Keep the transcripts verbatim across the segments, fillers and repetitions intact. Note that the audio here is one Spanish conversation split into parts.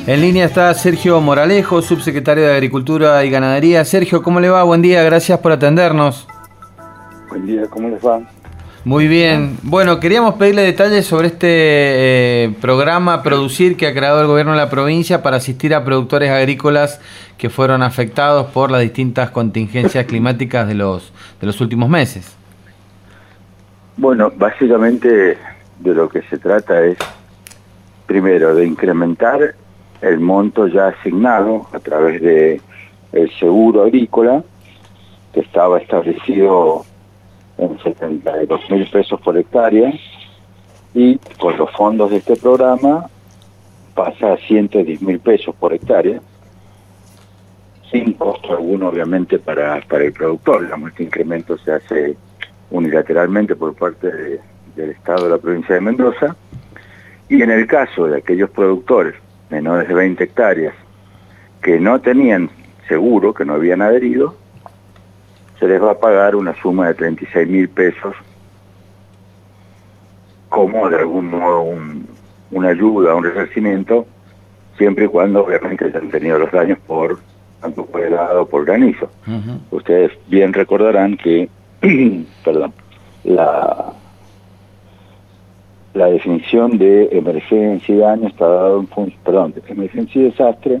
En línea está Sergio Moralejo, subsecretario de Agricultura y Ganadería. Sergio, ¿cómo le va? Buen día, gracias por atendernos. Buen día, ¿cómo les va? Muy bien. Bueno, queríamos pedirle detalles sobre este eh, programa Producir que ha creado el gobierno de la provincia para asistir a productores agrícolas que fueron afectados por las distintas contingencias climáticas de los, de los últimos meses. Bueno, básicamente de lo que se trata es, primero, de incrementar el monto ya asignado a través de el seguro agrícola, que estaba establecido en setenta y dos mil pesos por hectárea, y con los fondos de este programa pasa a ciento diez mil pesos por hectárea, sin costo alguno obviamente para, para el productor. Digamos, este incremento se hace unilateralmente por parte de, del Estado de la provincia de Mendoza, y en el caso de aquellos productores menores de veinte hectáreas que no tenían seguro, que no habían adherido, se les va a pagar una suma de treinta y seis mil pesos como de algún modo un, una ayuda, un resarcimiento, siempre y cuando obviamente hayan tenido los daños por tanto por helado o por granizo. Uh-huh. Ustedes bien recordarán que perdón, la la definición de emergencia y daño está dado en función, perdón, de emergencia y desastre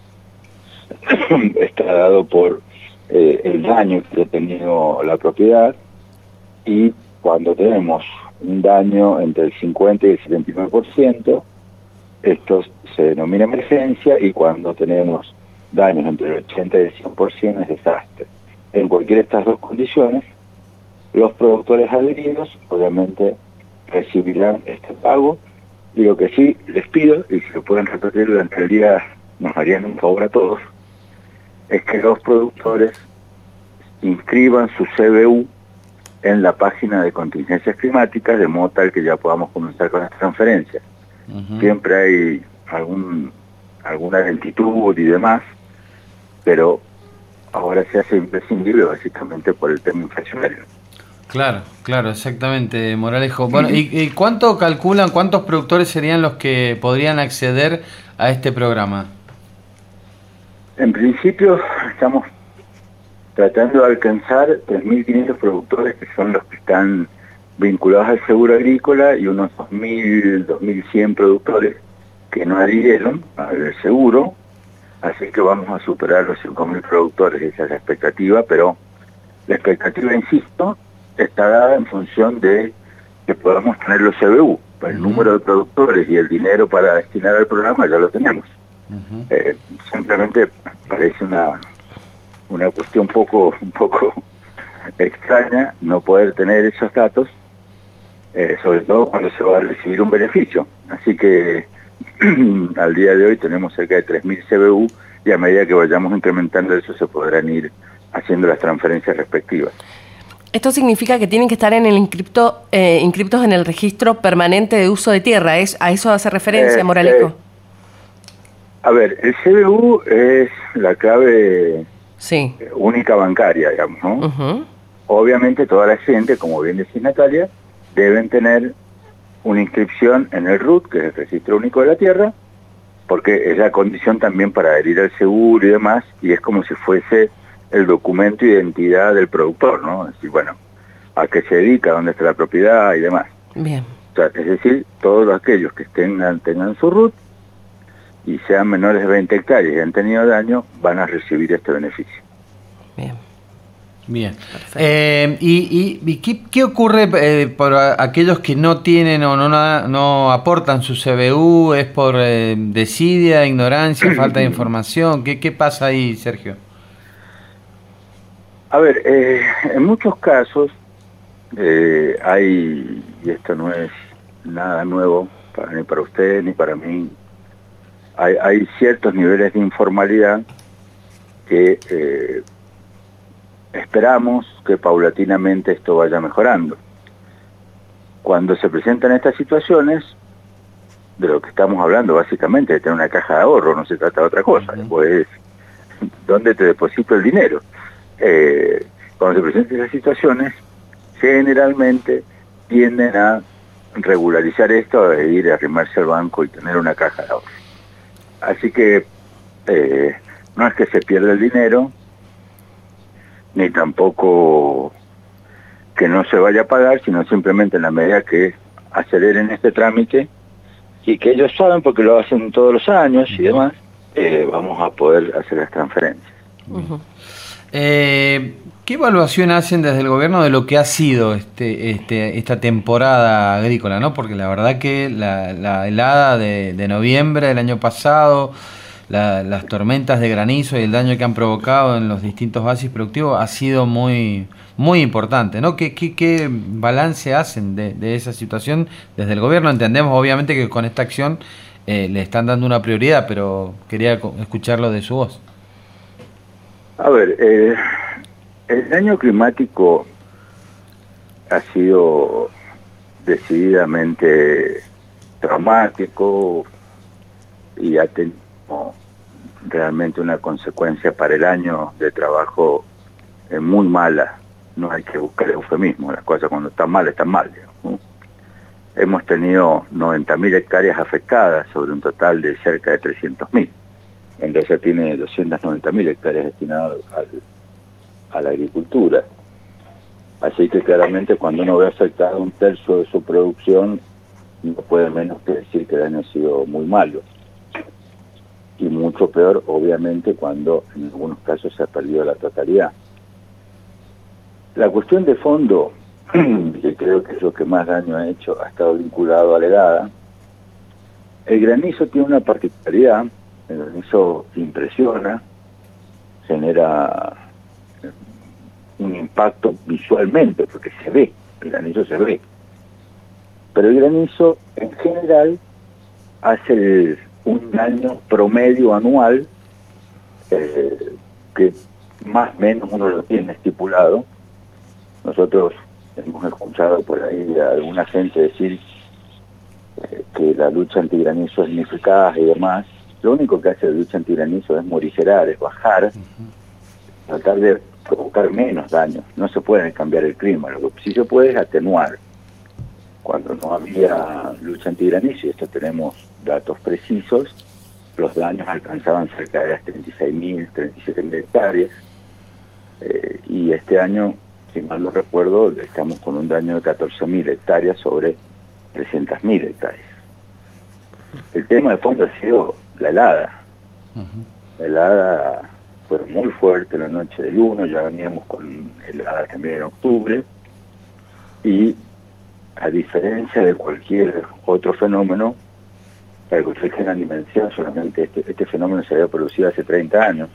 está dado por eh, el daño que ha tenido la propiedad, y cuando tenemos un daño entre el cincuenta y el setenta y nueve por ciento, esto se denomina emergencia, y cuando tenemos daños entre el ochenta y el cien por ciento es desastre. En cualquiera de estas dos condiciones, los productores adheridos obviamente recibirán este pago, y lo que sí les pido, y si lo pueden repetir durante el día nos harían un favor a todos, es que los productores inscriban su C B U en la página de contingencias climáticas, de modo tal que ya podamos comenzar con las transferencias. Uh-huh. Siempre hay algún alguna lentitud y demás, pero ahora se hace imprescindible básicamente por el tema inflacionario. Claro, claro, exactamente, Moralejo. Bueno, ¿y, y cuánto calculan, cuántos productores serían los que podrían acceder a este programa? En principio estamos tratando de alcanzar tres mil quinientos productores, que son los que están vinculados al seguro agrícola, y unos dos mil, dos mil cien productores que no adhirieron al seguro, así que vamos a superar los cinco mil productores, esa es la expectativa, pero la expectativa, insisto, está dada en función de que podamos tener los C B U. El uh-huh. número de productores y el dinero para destinar al programa ya lo tenemos. Uh-huh. Eh, simplemente parece una una cuestión un poco un poco extraña no poder tener esos datos, eh, sobre todo cuando se va a recibir un beneficio. Así que al día de hoy tenemos cerca de tres mil C B U, y a medida que vayamos incrementando eso se podrán ir haciendo las transferencias respectivas. Esto significa que tienen que estar en el inscripto, eh, inscriptos en el registro permanente de uso de tierra. ¿Es, ¿A eso hace referencia, eh, Moralejo? Eh, a ver, el C B U es la clave sí. única bancaria, digamos, ¿no? Uh-huh. Obviamente toda la gente, como bien decís, Natalia, deben tener una inscripción en el R U T, que es el Registro Único de la Tierra, porque es la condición también para adherir al seguro y demás, y es como si fuese el documento de identidad del productor, ¿no? Es decir, bueno, a qué se dedica, dónde está la propiedad y demás. Bien. O sea, es decir, todos aquellos que tengan, tengan su R U T y sean menores de veinte hectáreas y han tenido daño, van a recibir este beneficio. Bien. Bien. Eh, ¿Y, y, y qué, qué ocurre eh, por a, aquellos que no tienen o no, no, no aportan su C B U? ¿Es por eh, desidia, ignorancia, falta de información? ¿Qué, qué pasa ahí, Sergio? A ver, eh, en muchos casos eh, hay, y esto no es nada nuevo para, ni para usted ni para mí, hay, hay ciertos niveles de informalidad que eh, esperamos que paulatinamente esto vaya mejorando. Cuando se presentan estas situaciones, de lo que estamos hablando básicamente de tener una caja de ahorro, no se trata de otra cosa, uh-huh. Pues, ¿dónde te deposito el dinero? Eh, cuando se presentan esas situaciones, generalmente tienden a regularizar esto, a ir a arrimarse al banco y tener una caja de ahorro. Así que eh, no es que se pierda el dinero, ni tampoco que no se vaya a pagar, sino simplemente en la medida que aceleren este trámite y que ellos saben, porque lo hacen todos los años y demás, eh, vamos a poder hacer las transferencias. Uh-huh. eh, ¿Qué evaluación hacen desde el gobierno de lo que ha sido este, este, esta temporada agrícola, ¿no? Porque la verdad que la, la helada de, de noviembre del año pasado, la, las tormentas de granizo y el daño que han provocado en los distintos bases productivos ha sido muy, muy importante, ¿no? ¿Qué, qué, qué balance hacen de, de esa situación desde el gobierno? Entendemos obviamente que con esta acción eh, le están dando una prioridad, pero quería escucharlo de su voz. A ver, eh, el daño climático ha sido decididamente traumático y ha tenido realmente una consecuencia para el año de trabajo eh, muy mala. No hay que buscar eufemismo, las cosas cuando están mal, están mal, ¿no? Hemos tenido noventa mil hectáreas afectadas sobre un total de cerca de trescientos mil. Entonces tiene doscientas noventa mil hectáreas destinadas al, a la agricultura. Así que claramente cuando uno ve afectado un tercio de su producción, no puede menos que decir que el año ha sido muy malo. Y mucho peor, obviamente, cuando en algunos casos se ha perdido la totalidad. La cuestión de fondo, que creo que es lo que más daño ha hecho, ha estado vinculado a la helada. El granizo tiene una particularidad. El granizo impresiona, genera un impacto visualmente, porque se ve, el granizo se ve. Pero el granizo, en general, hace el, un daño promedio anual, eh, que más o menos uno lo tiene estipulado. Nosotros hemos escuchado por ahí a alguna gente decir eh, que la lucha antigranizo es ineficaz y demás. Lo único que hace la lucha antigranizo es morigerar, es bajar, uh-huh. tratar de provocar menos daños. No se puede cambiar el clima, lo que sí se puede es atenuar. Cuando no había lucha antigranizo, y esto tenemos datos precisos, los daños alcanzaban cerca de las treinta y seis mil, treinta y siete mil hectáreas, eh, y este año, si mal no recuerdo, estamos con un daño de catorce mil hectáreas sobre trescientas mil hectáreas. El tema de fondo ha sido la helada. Uh-huh. La helada fue muy fuerte la noche del uno, ya veníamos con helada también en octubre, y a diferencia de cualquier otro fenómeno, para que ustedes tengan dimensión, solamente este, este fenómeno se había producido hace treinta años,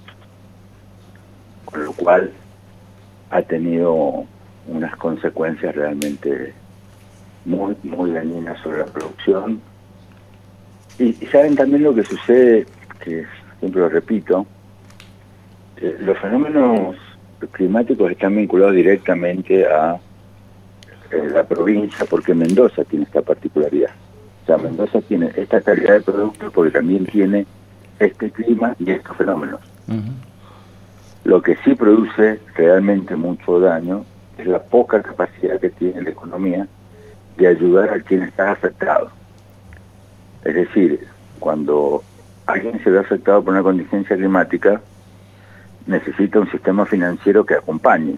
con lo cual ha tenido unas consecuencias realmente muy, muy dañinas sobre la producción. Y, y saben también lo que sucede, que siempre lo repito, eh, los fenómenos climáticos están vinculados directamente a eh, la provincia, porque Mendoza tiene esta particularidad. O sea, Mendoza tiene esta calidad de producto porque también tiene este clima y estos fenómenos. Uh-huh. Lo que sí produce realmente mucho daño es la poca capacidad que tiene la economía de ayudar a quien está afectado. Es decir, cuando alguien se ve afectado por una contingencia climática, necesita un sistema financiero que acompañe.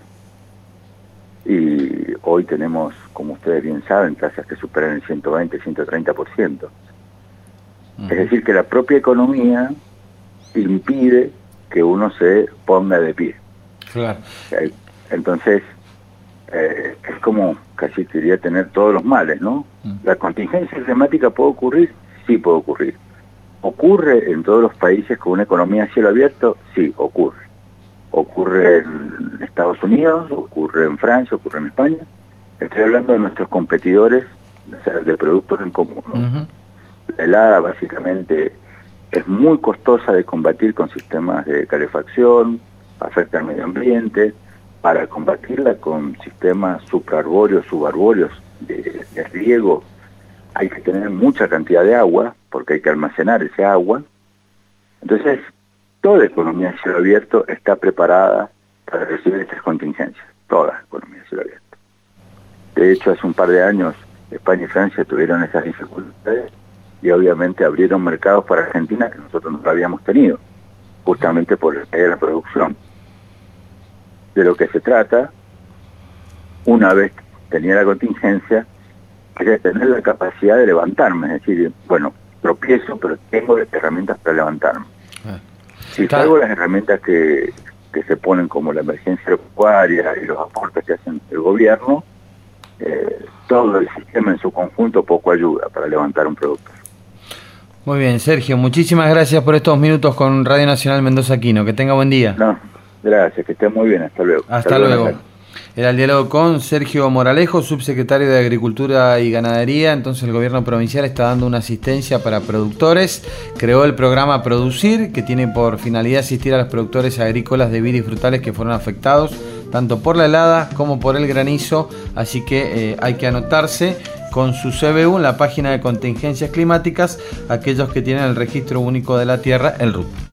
Y hoy tenemos, como ustedes bien saben, tasas que superan el ciento veinte, ciento treinta por ciento. Uh-huh. Es decir, que la propia economía impide que uno se ponga de pie. Claro. Entonces, eh, es como casi quería tener todos los males, ¿no? Uh-huh. ¿La contingencia climática puede ocurrir? Sí puede ocurrir. ¿Ocurre en todos los países con una economía a cielo abierto? Sí, ocurre. Ocurre en Estados Unidos, ocurre en Francia, ocurre en España. Estoy hablando de nuestros competidores, o sea, de productos en común, ¿no? Uh-huh. La helada básicamente es muy costosa de combatir con sistemas de calefacción, afecta al medio ambiente. Para combatirla con sistemas supraarbóreos, subarbóreos de, de riego, hay que tener mucha cantidad de agua, porque hay que almacenar ese agua. Entonces, toda economía a cielo abierto está preparada para recibir estas contingencias. Toda economía a cielo abierto. De hecho, hace un par de años, España y Francia tuvieron esas dificultades y obviamente abrieron mercados para Argentina que nosotros no habíamos tenido, justamente por la producción. De lo que se trata, una vez que tenía la contingencia, es de tener la capacidad de levantarme, es decir, bueno, tropiezo, pero tengo las herramientas para levantarme. Ah. Si salgo las herramientas que, que se ponen como la emergencia agropecuaria y los aportes que hacen el gobierno, eh, todo el sistema en su conjunto poco ayuda para levantar un producto. Muy bien, Sergio, muchísimas gracias por estos minutos con Radio Nacional Mendoza Aquino. Que tenga buen día. No, gracias, que esté muy bien. Hasta luego. Hasta, Hasta luego. luego. Era el diálogo con Sergio Moralejo, subsecretario de Agricultura y Ganadería. Entonces el gobierno provincial está dando una asistencia para productores. Creó el programa Producir, que tiene por finalidad asistir a los productores agrícolas de vid y frutales que fueron afectados tanto por la helada como por el granizo. Así que eh, hay que anotarse con su C B U en la página de contingencias climáticas, aquellos que tienen el registro único de la tierra, el R U T.